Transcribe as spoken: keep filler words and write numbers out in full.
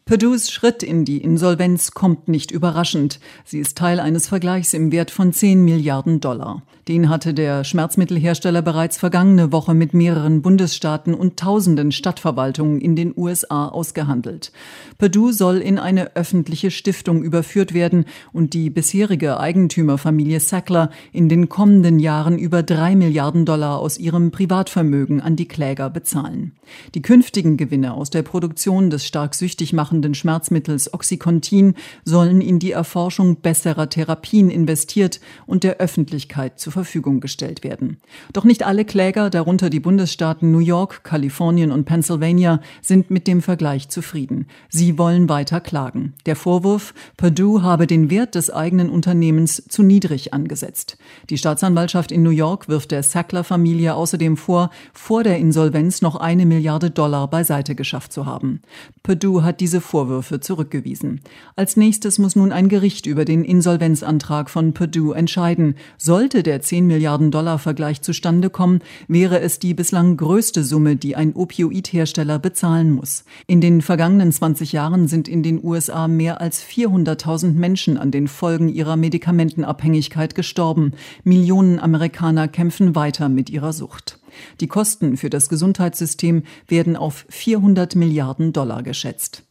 Perdues Schritt in die Insolvenz kommt nicht überraschend. Sie ist Teil eines Vergleichs im Wert von zehn Milliarden Dollar. Den hatte der Schmerzmittelhersteller bereits vergangene Woche mit mehreren Bundesstaaten und tausenden Stadtverwaltungen in den U S A ausgehandelt. Perdue soll in eine öffentliche Stiftung überführt werden und die bisherige Eigentümerfamilie Sackler in den kommenden Jahren über drei Milliarden Dollar aus ihrem Privatvermögen an die Kläger bezahlen. Die künftigen Gewinne aus der Produktion des stark süchtig machenden Schmerzmittels Oxycontin sollen in die Erforschung besserer Therapien investiert und der Öffentlichkeit zur Verfügung gestellt werden. Doch nicht alle Kläger, darunter die Bundesstaaten New York, Kalifornien und Pennsylvania, sind mit dem Vergleich zufrieden. Sie wollen weiter klagen. Der Vorwurf, Perdue habe den Wert des eigenen Unternehmens zu niedrig angesetzt. Die Staatsanwaltschaft in New York wirft der Sackler-Familie außerdem vor, vor der Insolvenz noch eine Milliarde Dollar beiseite geschafft zu haben. Perdue hat diese Vorwürfe zurückgewiesen. Als nächstes muss nun ein Gericht über den Insolvenzantrag von Perdue entscheiden. Sollte der zehn Milliarden Dollar Vergleich zustande kommen, wäre es die bislang größte Summe, die ein Opioidhersteller bezahlen muss. In den vergangenen zwanzig Jahren sind in den U S A mehr als vierhunderttausend Menschen an den Folgen ihrer Medikamentenabhängigkeit gestorben. Millionen Amerikaner kämpfen weiter mit ihrer Sucht. Die Kosten für das Gesundheitssystem werden auf vierhundert Milliarden Dollar geschätzt.